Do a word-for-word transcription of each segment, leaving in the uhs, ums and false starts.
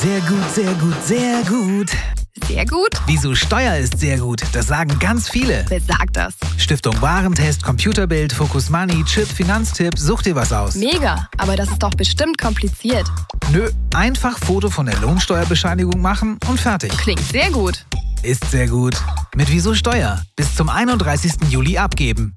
Sehr gut, sehr gut, sehr gut. Sehr gut? Wieso Steuer ist sehr gut, das sagen ganz viele. Wer sagt das? Stiftung Warentest, Computerbild, Focus Money, Chip, Finanztipp, such dir was aus. Mega, aber das ist doch bestimmt kompliziert. Nö, einfach Foto von der Lohnsteuerbescheinigung machen und fertig. Klingt sehr gut. Ist sehr gut. Mit Wieso Steuer. Bis zum einunddreißigsten Juli abgeben.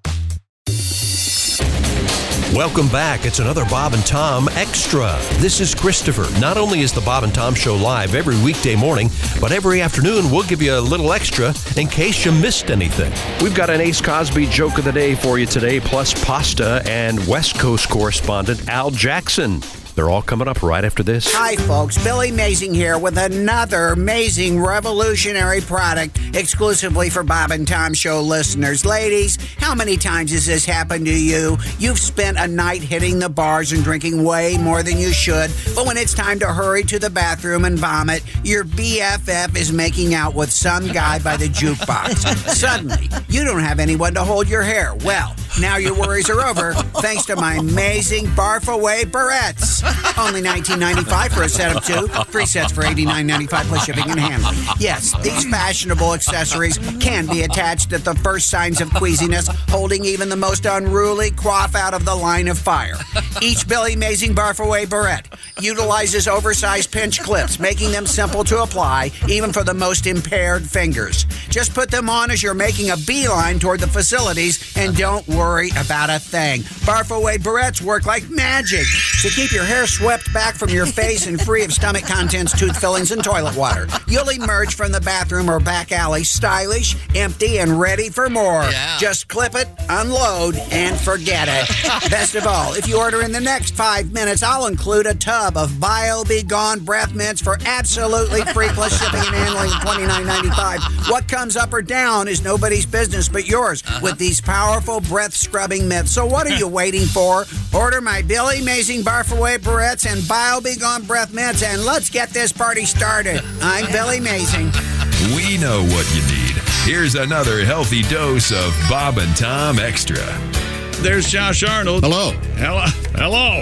Welcome back. It's another Bob and Tom Extra. This is Christopher. Not only is the Bob and Tom Show live every weekday morning, but every afternoon we'll give you a little extra in case you missed anything. We've got an Ace Cosby joke of the day for you today, plus pasta and West Coast correspondent Al Jackson. They're all coming up right after this. Hi, folks. Billy Mazing here with another amazing revolutionary product exclusively for Bob and Tom Show listeners. Ladies, how many times has this happened to you? You've spent a night hitting the bars and drinking way more than you should, but when it's time to hurry to the bathroom and vomit, your B F F is making out with some guy by the jukebox. Suddenly, you don't have anyone to hold your hair. Well, now your worries are over thanks to my amazing Barf Away barrettes. Only nineteen ninety-five for a set of two. Three sets for eighty-nine ninety-five plus shipping and handling. Yes, these fashionable accessories can be attached at the first signs of queasiness, holding even the most unruly quaff out of the line of fire. Each Billy Mazing Barf Away barrette utilizes oversized pinch clips, making them simple to apply, even for the most impaired fingers. Just put them on as you're making a beeline toward the facilities, and don't worry about a thing. Barf Away barrettes work like magic to keep your hair swept back from your face and free of stomach contents, tooth fillings, and toilet water. You'll emerge from the bathroom or back alley stylish, empty, and ready for more. Yeah. Just clip it, unload, and forget it. Best of all, if you order in the next five minutes, I'll include a tub of Bile Be Gone breath mints for absolutely free plus shipping and handling of twenty-nine ninety-five. What comes up or down is nobody's business but yours uh-huh. with these powerful breath scrubbing mitts. So what are you waiting for? Order my Billy Mazing Barf Away barrettes and Bile Be Gone breath mints, and let's get this party started. I'm Billy Mazing. We know what you need. Here's another healthy dose of Bob and Tom Extra. There's Josh Arnold. Hello. Hello. Hello.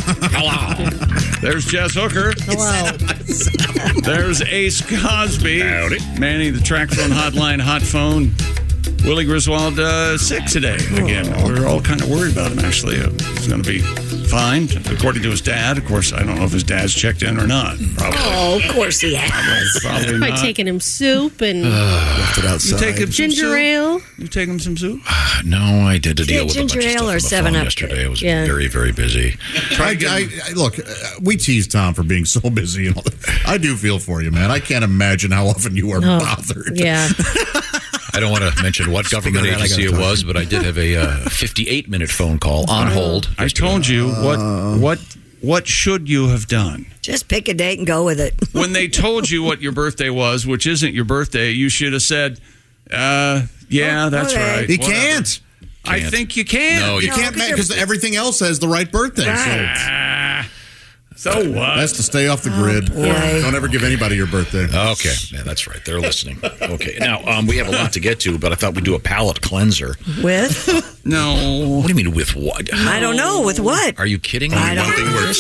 Hello. There's Jess Hooker. Hello. There's Ace Cosby. Howdy. Manning the track phone hotline, hot phone. Willie Griswold uh, sick today. Again, oh. We're all kind of worried about him, actually. Uh, he's going to be fine, according to his dad. Of course, I don't know if his dad's checked in or not. Probably. Oh, of course he has. Probably By not. taking him soup and Left it outside. You take him some ginger soup? ale. You take him some soup? No, I did a deal Yeah, with a bunch ginger of ale stuff or on the seven phone up. yesterday. I was Yeah. very, very busy. I, I, I, look, uh, we tease Tom for being so busy. And all that. I do feel for you, man. I can't imagine how often you are Oh, bothered. Yeah. I don't want to mention what government figure it out. I agency it gotta talk was, but I did have a uh, fifty-eight minute phone call on hold. I told you what what what should you have done? Just pick a date and go with it. When they told you what your birthday was, which isn't your birthday, you should have said, uh, yeah, Oh, that's okay. right. He Whatever. can't. I Can't. think you can. No, You No, can't, because everything else has the right birthday. Ah, so So what? that's to stay off the grid. boy. Don't ever give anybody your birthday. Okay, yeah, that's right. They're listening. Okay, now um, we have a lot to get to, but I thought we'd do a palate cleanser. With? No. What do you mean with what? I don't know. With what? Are you kidding me? I don't One thing where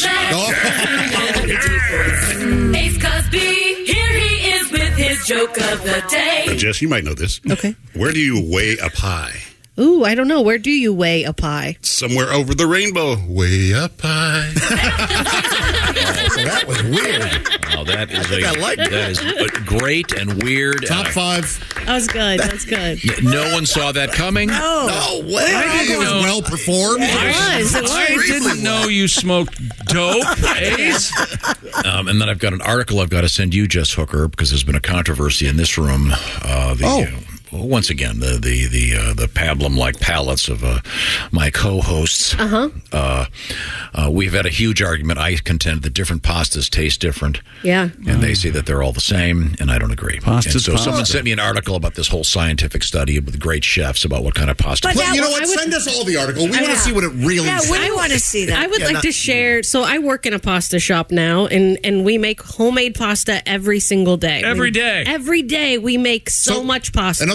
it's- Ace Cosby, here he is with his joke of the day. Jess, you might know this. Okay. Where do you weigh a pie? Ooh, I don't know. Where do you weigh a pie? Somewhere over the rainbow. Way up high. So that was weird. Now that is I a, like that is a great and weird. Top and five. That was good. That's good. I- no one saw that coming. No. No way. I think it was know. well performed. It was. It I was. didn't know you smoked dope, Ace. Um, and then I've got an article I've got to send you, Jess Hooker, because there's been a controversy in this room. Uh, the, Oh. uh, well, once again, the the the uh, the pablum-like palates of uh, my co-hosts. Uh-huh. Uh, uh, we've had a huge argument. I contend that different pastas taste different. Yeah. And they say that they're all the same, and I don't agree. Pasta's and so pasta. someone sent me an article about this whole scientific study with great chefs about what kind of pasta. But Well, that you know was- what? I would- Send us all the article. We want Yeah. to see what it really Yeah, says. we want to see that. I would Yeah, like not- to share. So I work in a pasta shop now, and, and we make homemade pasta every single day. Every We- day. Every day we make so, So, much pasta. In other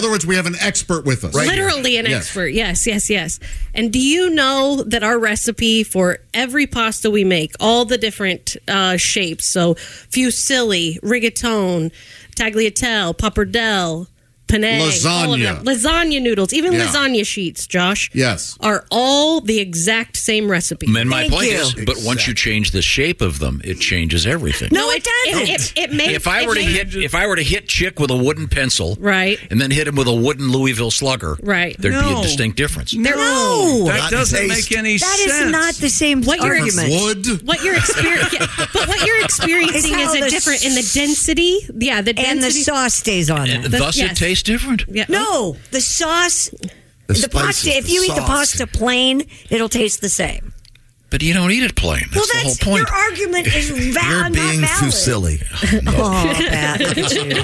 other words, we have an expert with us. Right Literally here. an yes. expert. Yes, yes, yes. And do you know that our recipe for every pasta we make, all the different uh, shapes, so fusilli, rigatone, tagliatelle, pappardelle, penne, lasagna, lasagna noodles, even yeah. lasagna sheets, Josh, yes, are all the exact same recipe. And my Thank point you. is, but exactly. once you change the shape of them, it changes everything. No, it doesn't. It, it, it makes, if I were to makes, hit, if I were to hit Chick with a wooden pencil, right, and then hit him with a wooden Louisville Slugger, right, there'd no. be a distinct difference. No, that doesn't taste. make any that sense. That is not the same what argument. Wood. What you're experiencing, but what you're experiencing is a different in the density. Yeah, the density, and the sauce stays on it. Thus, yes. it tastes different. Yeah. No, the sauce, the, the pasta. If you eat the pasta plain, it'll taste the same. But you don't eat it plain. That's, well, that's the whole point. Your argument is va- You're being not valid. Fusilli. Oh, Pat, look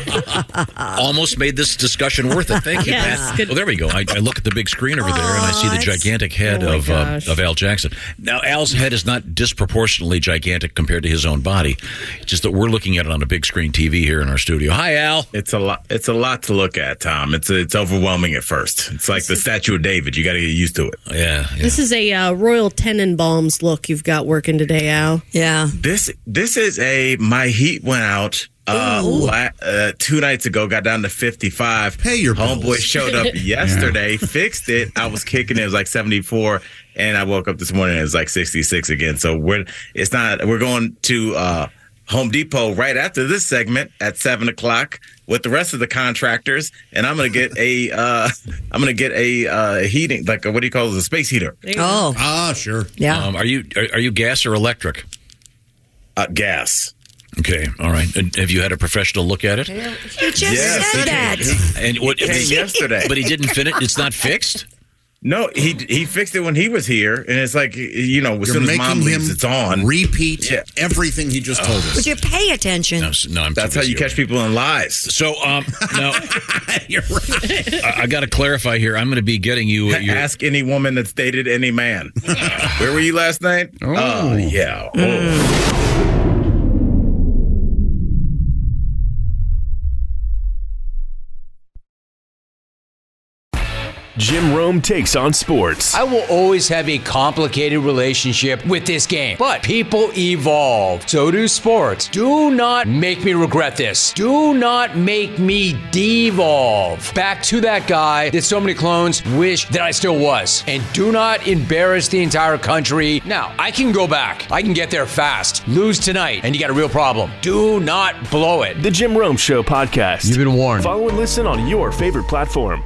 at you. Almost made this discussion worth it. Thank you, yes, Pat. good. Well, there we go. I, I look at the big screen over there, and I see the gigantic head oh of uh, of Al Jackson. Now, Al's head is not disproportionately gigantic compared to his own body. It's just that we're looking at it on a big screen T V here in our studio. Hi, Al. It's a lot. It's a lot to look at, Tom. It's it's overwhelming at first. It's like the Statue of David. You got to get used to it. Yeah. yeah. This is a uh, Royal Tenenbaums look you've got working today, Al. Yeah. This this is a my heat went out uh, la- uh two nights ago. Got down to fifty-five. Pay your homeboy bills. showed up yesterday, fixed it. I was kicking it. It was like seventy-four, and I woke up this morning and it was like sixty-six again. So we're it's not. We're going to uh, Home Depot right after this segment at seven o'clock with the rest of the contractors, and I'm gonna get a uh, I'm gonna get a uh, heating, like a, what do you call it, a space heater. Oh, ah, sure. Yeah. Um, are you are, are you gas or electric? Uh, gas. Okay, all right. And have you had a professional look at it? He just Yes, said he that. came- And what? He came yesterday. But he didn't fit it. It's not fixed. No, he he fixed it when he was here, and it's like, you know, as You're soon as making mom leaves, him it's on. repeat Yeah. everything he just told us. Would you pay attention? No, s- no I'm That's too how you busy catch people in lies. So, um, now You're right. I, I got to clarify here. I'm going to be getting you. Your, Ask any woman that's dated any man. Where were you last night? Oh, uh, yeah. Oh. Jim Rome takes on sports. I will always have a complicated relationship with this game, but people evolve. So do sports. Do not make me regret this. Do not make me devolve back to that guy that so many clones wish that I still was. And do not embarrass the entire country. Now, I can go back. I can get there fast. Lose tonight, and you got a real problem. Do not blow it. The Jim Rome Show podcast. You've been warned. Follow and listen on your favorite platform.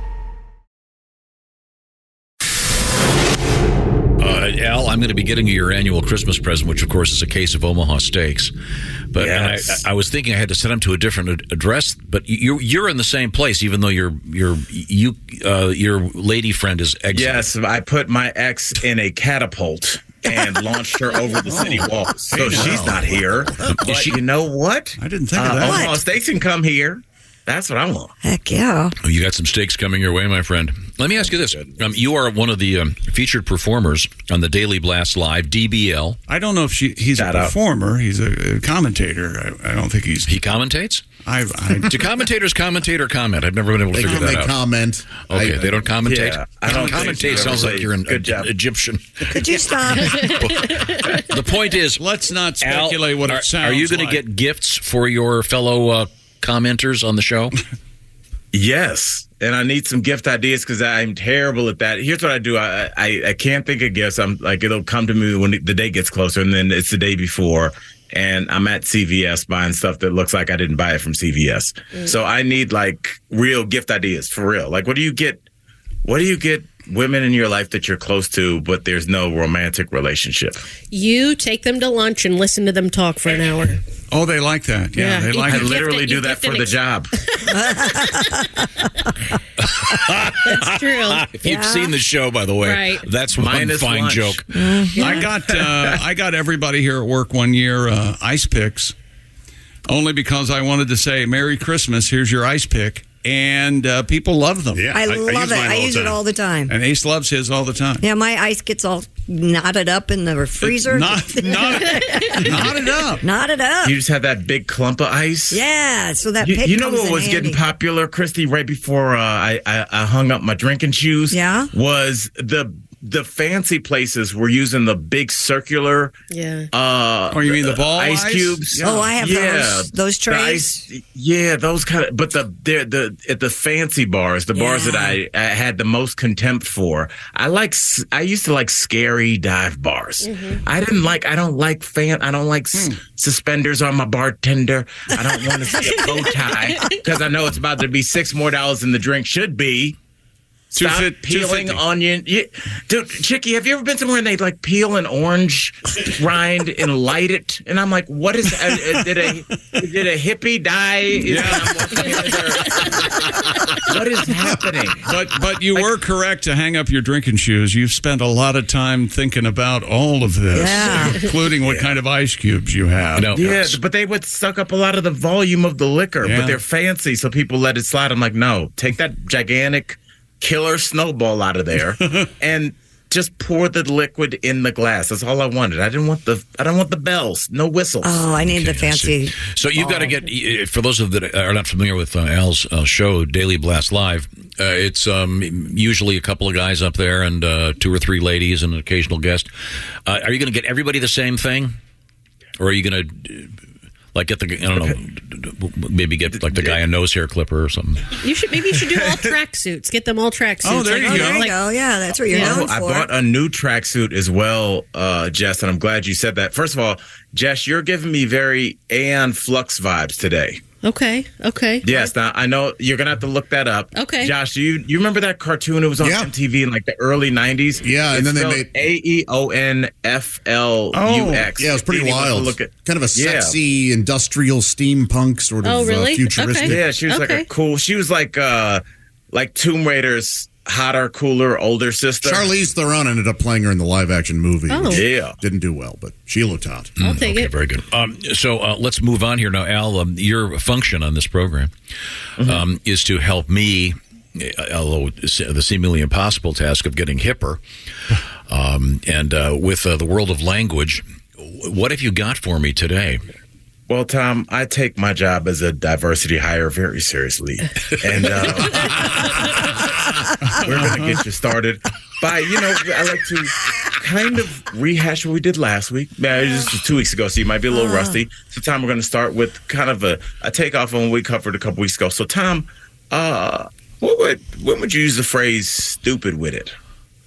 Uh, Al, I'm going to be getting you your annual Christmas present, which, of course, is a case of Omaha Steaks. But Yes. I, I was thinking I had to send them to a different ad- address. But you're you're in the same place, even though your your you uh, your lady friend is exiting. Yes, I put my ex in a catapult and launched her over the city walls. So she's not here. But she- you know what? I didn't think Uh, of that. Omaha Steaks can come here. That's what I want. Heck yeah. Oh, you got some steaks coming your way, my friend. Let me ask you this. Um, you are one of the um, featured performers on the Daily Blast Live, D B L. I don't know if she, he's Shout a out. performer. He's a, a commentator. I, I don't think he's. He commentates? I've, I, Do commentators commentate or comment? I've never been able to They, figure that they out. comment. Okay, I- they don't commentate? Yeah, I don't think commentate so. sounds like you're an Good E- job. Egyptian. Could you stop? The point is, let's not Al, speculate what are, it sounds are you going to like. get gifts for your fellow uh, commenters on the show? Yes, and I need some gift ideas because I'm terrible at that. Here's what I do: I, I I can't think of gifts. I'm like it'll come to me when the day gets closer, and then it's the day before, and I'm at C V S buying stuff that looks like I didn't buy it from C V S. Mm. So I need like real gift ideas for real. Like, what do you get? What do you get women in your life that you're close to, but there's no romantic relationship? You take them to lunch and listen to them talk for an hour. Oh, they like that. Yeah, Yeah. they like I it. literally gift- do you that gift for an the ex- job. That's true. If you've Yeah. seen the show, by the way, Right. that's one Minus fine lunch. joke. I got uh, I got everybody here at work one year uh, ice picks, only because I wanted to say Merry Christmas. Here's your ice pick, and uh, people love them. Yeah, I, love use it. mine I all use the it time. all the time. And Ace loves his all the time. Yeah, my ice gets all knot it up in the freezer. Not, not, not it up. Knot it up. You just have that big clump of ice. Yeah, so that You, pick you know comes what in was handy. getting popular, Christy, right before uh, I, I I hung up my drinking shoes? Yeah? Was the the fancy places were using the big circular Yeah. uh Oh, you mean the ball ice, ice? cubes? Oh, I have yeah, those- those the trays. ice- yeah, those kind of but the the the at the fancy bars, the bars Yeah. that I, I had the most contempt for. I like s- I used to like scary dive bars. Mm-hmm. I didn't like I don't like fan I don't like s- suspenders on my bartender. I don't want to see a bow tie because I know it's about to be six more dollars than the drink should be. Stop Two fif- peeling two fifty. onion. Yeah. Dude, Chicky, have you ever been somewhere and they like peel an orange rind and light it? And I'm like, what is uh, uh, did a did a hippie die? Is Yeah. what I'm walking in there? What is happening? But but you were correct to hang up your drinking shoes. You've spent a lot of time thinking about all of this, Yeah. including what kind of ice cubes you have. No. Yeah, but they would suck up a lot of the volume of the liquor, Yeah. but they're fancy, so people let it slide. I'm like, no, take that gigantic killer snowball out of there and just pour the liquid in the glass. That's all I wanted. I didn't want the I don't want the bells. No whistles. Oh, I need the Okay, I see. fancy. So you've got to get, for those of that are not familiar with uh, Al's uh, show, Daily Blast Live, uh, it's um, usually a couple of guys up there and uh, two or three ladies and an occasional guest. Uh, are you going to get everybody the same thing? Or are you going to, like, get the, I don't know, maybe get, like, the guy a nose hair clipper or something? You should maybe you should do all tracksuits. Get them all tracksuits. Oh, there you Oh, go. there you go. Yeah, that's what you're Oh, known I for. bought a new tracksuit as well, uh, Jess, and I'm glad you said that. First of all, Jess, you're giving me very Aeon Flux vibes today. Okay. Okay. Yes, now I know you're gonna have to look that up. Okay. Josh, do you you remember that cartoon? It was on Yeah. M T V in like the early nineties. Yeah, and then they made- A E O N F L U X. Yeah, it was pretty Didn't even have to wild. Look at kind of a Yeah. sexy industrial steampunk sort of Oh, really? uh, futuristic. Okay. Yeah, she was like a cool. She was like uh like Tomb Raider's hotter, cooler, older sister. Charlize Theron ended up playing her in the live action movie. Oh. which Yeah. didn't do well, but she looked hot. I'll take Okay, it. very good. Um, so uh, let's move on here now, Al. Um, your function on this program um, is to help me, uh, although it's the seemingly impossible task of getting hipper, um, and uh, with uh, the world of language. What have you got for me today? Well, Tom, I take my job as a diversity hire very seriously, and uh, we're going to get you started by, you know, I like to kind of rehash what we did last week. Man, this was two weeks ago, so you might be a little rusty. So, Tom, we're going to start with kind of a, a takeoff on what we covered a couple weeks ago. So, Tom, uh, what would when would you use the phrase "stupid with it"?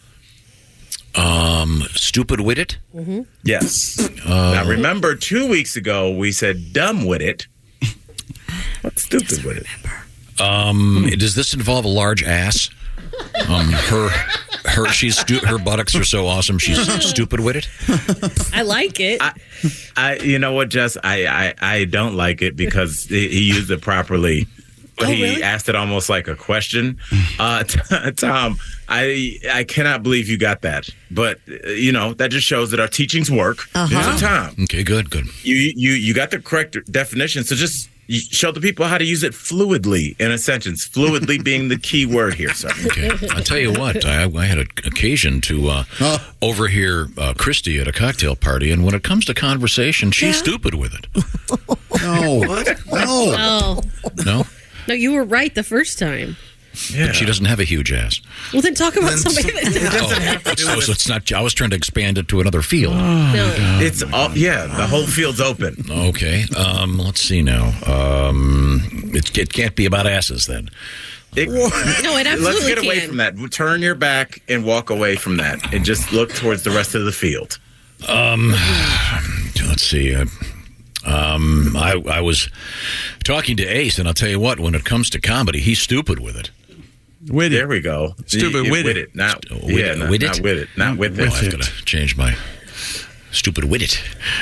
Um, stupid with it? Mm-hmm. Yes. Uh, now, remember, two weeks ago we said "dumb with it." What's stupid with it? Um, does this involve a large ass? Um, her, her, she's stu- her buttocks are so awesome. She's stupid with it. I like it. I, I, you know what, Jess? I, I, I don't like it because he, he used it properly. Oh, he really? asked it almost like a question. Uh, t- Tom, I, I cannot believe you got that. But uh, you know that just shows that our teachings work. Uh-huh. So, Tom, Okay, good, good. you, you, you got the correct definition. So just you show the people how to use it fluidly in a sentence. Fluidly being the key word here, sir. Okay, I'll tell you what. I, I had an occasion to uh, overhear uh, Christy at a cocktail party, and when it comes to conversation, she's stupid with it. No, what? No. Oh. No, No, you were right the first time. Yeah. but she doesn't have a huge ass. Well, then talk about somebody that Oh, so, so it's not. I was trying to expand it to another field. No. It's all, yeah, the whole field's open. Okay. Um, let's see now. Um, it, it can't be about asses then. It, No, it absolutely Let's get away can. from that. Turn your back and walk away from that, and just look towards the rest of the field. Um, let's see. Uh, um, I, I was talking to Ace, and I'll tell you what. When it comes to comedy, he's stupid with it. With There it. we go. Stupid You- with with it. it. Not St- with yeah, it. not, With not it? with it. Not with Oh, it. I've got to change my stupid with it.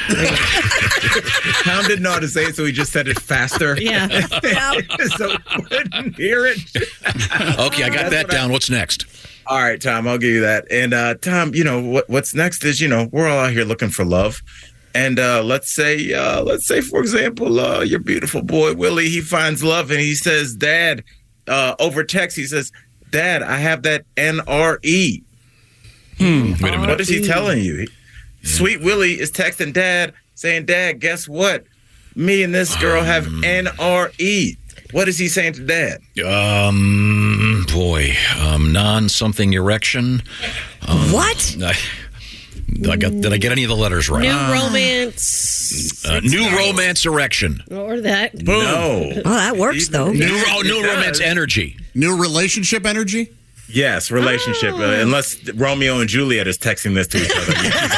Tom didn't know how to say it, so he just said it faster. Yeah. So we couldn't hear it. Okay, I got that down. What's next? All right, Tom, I'll give you that. And uh, Tom, you know what? What's next is, you know, we're all out here looking for love. And uh, let's say, uh, let's say, for example, uh, your beautiful boy Willie, he finds love, and he says, "Dad," uh, over text, he says, "Dad, I have that N R E." Hmm. Wait a minute. What is he telling you? Sweet Willie is texting Dad saying, Dad, guess what? Me and this girl Um, have N R E. What is he saying to Dad? Um, boy, um, non-something erection. Um, what? I, did I, got, did I get any of the letters right? New romance. Uh, new romance erection. Or that. Boom. No. Well, that works, though. New, oh, new romance energy. New relationship energy? Yes, relationship. Oh. Uh, unless Romeo and Juliet is texting this to each other.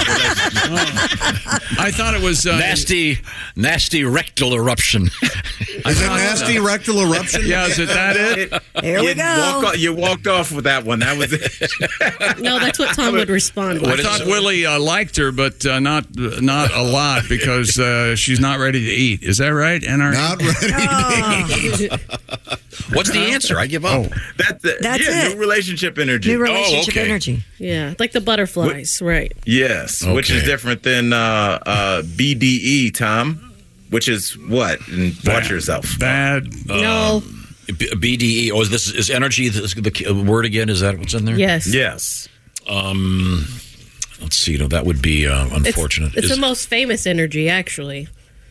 I thought it was uh, nasty, nasty rectal eruption. Is it nasty rectal eruption? Yeah, is it that it? Here we you go. Walk off, you walked off with that one. That was it. No, that's what Tom would respond with. I thought Willie uh, liked her, but uh, not not a lot because uh, she's not ready to eat. Is that right? N R E? Not ready. What's the answer? I give up. Oh. That's it. That's yeah, it. New relationship energy. New relationship okay. energy. Yeah, like the butterflies, right. Yes, which is Okay. different than uh, uh, B D E, Tom, which is what? And watch yourself. Bad. No. B- BDE. Oh, is this is energy the, the word again? Is that what's in there? Yes. Yes. Um, let's see. No, that would be uh, It's, unfortunate. it's Is, the most famous energy, actually.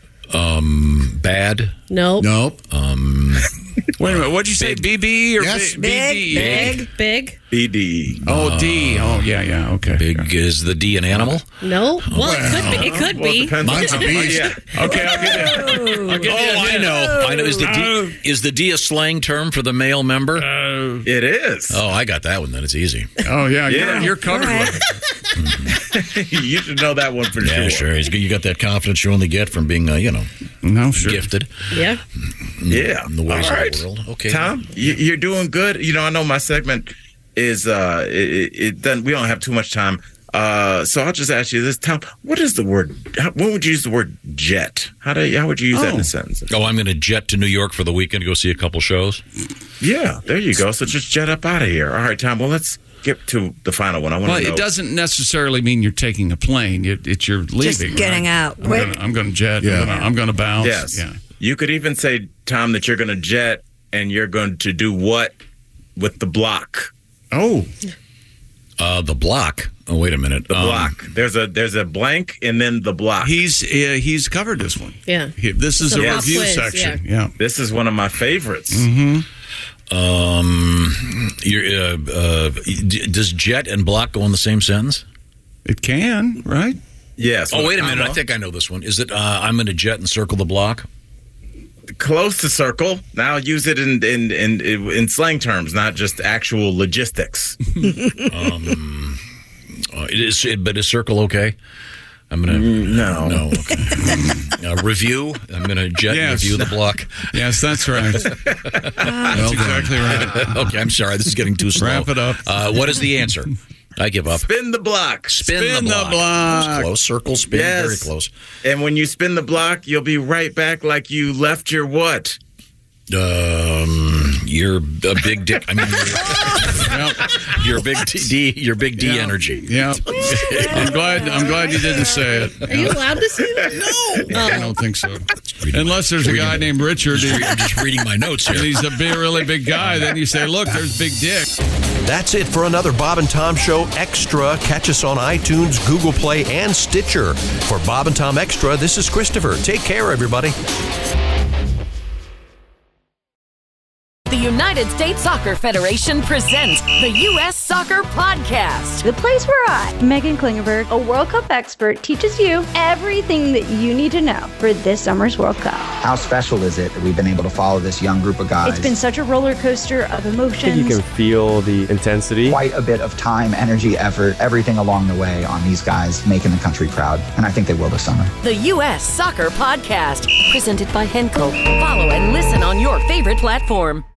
um, bad. Nope. Nope. Um, Wait a minute. What'd you say? B B or Yes. B- Big, BD? Big. Big. B D E. Oh, D. Oh, yeah, yeah. Okay. big is the D an animal? No. Well, it could be. It could Well, it be. depends on Mine's a how- beast. Yeah. Okay, I'll get it. I'll get Oh, I know. I know. Is the Oh. D, is the D a slang term for the male member? Uh, It is. Oh, I got that one. Then it's easy. oh, yeah. Yeah. You're, you're covered. All right. with it. You should know that one for Yeah, sure. sure. He's, you got that confidence you only get from being, uh, you know, No, sure. gifted. Yeah. Yeah. In the ways All right. of the world. Okay. Tom, you, you're doing good. You know, I know my segment is uh, it, it doesn't. We don't have too much time, uh, so I'll just ask you this, Tom. What is the word? How, when would you use the word jet? How do you, how would you use that in Oh. a sentence? Oh, I'm going to jet to New York for the weekend to go see a couple shows. Yeah, there you go. So just jet up out of here. All right, Tom. Well, let's get to the final one. I want Well, to know. it doesn't necessarily mean you're taking a plane. It, it's you're leaving. Just getting right? out I'm quick. gonna- I'm going to jet. Yeah. I'm gonna- I'm going to bounce. Yes. Yeah. You could even say, Tom, that you're going to jet and you're going to do what with the block? Oh. Uh, the block. Oh, wait a minute. The Um, block. There's a there's a blank and then the block. He's uh, he's covered this one. Yeah. He, this is It's a a pop review quiz, section. Yeah. This is one of my favorites. Mm-hmm. Um, you're, uh, uh, d- does jet and block go in the same sentence? It can, right? Yes. Oh, wait a minute. I think I know this one. Is it uh, I'm going to jet and circle the block? Close to circle. Now use it in in, in in slang terms, not just actual logistics. um, uh, it is, it, but is circle okay? I'm going to... No. No. Okay. uh, review. I'm going to jet Yes. and review the block. Yes, that's right. That's exactly right. Okay, I'm sorry. This is getting too slow. Wrap it up. Uh, what is the answer? I give up. Spin the block. Spin, Spin the the block. block. That was close. Circle, spin. Yes. Very close. And when you spin the block, you'll be right back like you left your what? Um, you're a big dick. I mean, you're, you're big D. You're big D Yeah. energy. Yeah. I'm glad. I'm glad you didn't say it. Are you allowed to say that? No. I don't think so. Unless there's a guy named Richard. I'm just reading my notes And here. he's a big, really big guy. Then you say, "Look, there's Big Dick." That's it for another Bob and Tom Show Extra. Catch us on iTunes, Google Play, and Stitcher. For Bob and Tom Extra, this is Christopher. Take care, everybody. The United States Soccer Federation presents the U S Soccer Podcast. The place where I, Megan Klingenberg, a World Cup expert, teaches you everything that you need to know for this summer's World Cup. How special is it that we've been able to follow this young group of guys? It's been such a roller coaster of I emotions. think you can feel the intensity. Quite a bit of time, energy, effort, everything along the way on these guys making the country proud. And I think they will this summer. The U S Soccer Podcast, presented by Henkel. Follow and listen on your favorite platform.